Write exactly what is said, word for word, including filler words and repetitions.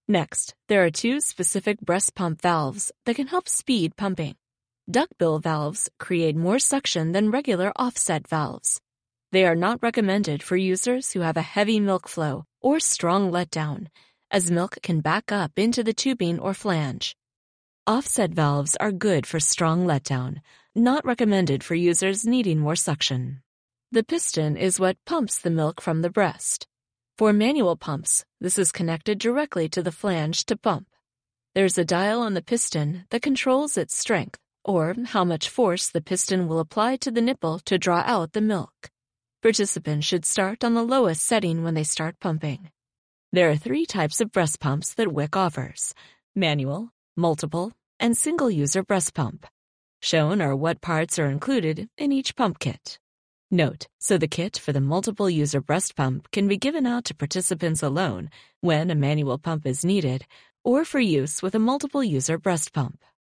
Next, there are two specific breast pump valves that can help speed pumping. Duckbill valves create more suction than regular offset valves. They are not recommended for users who have a heavy milk flow or strong letdown, as milk can back up into the tubing or flange. Offset valves are good for strong letdown, not recommended for users needing more suction. The piston is what pumps the milk from the breast. For manual pumps, this is connected directly to the flange to pump. There's a dial on the piston that controls its strength, or how much force the piston will apply to the nipple to draw out the milk. Participants should start on the lowest setting when they start pumping. There are three types of breast pumps that W I C offers: manual, multiple, and single-user breast pump. Shown are what parts are included in each pump kit. Note, so the kit for the multiple-user breast pump can be given out to participants alone when a manual pump is needed, or for use with a multiple-user breast pump.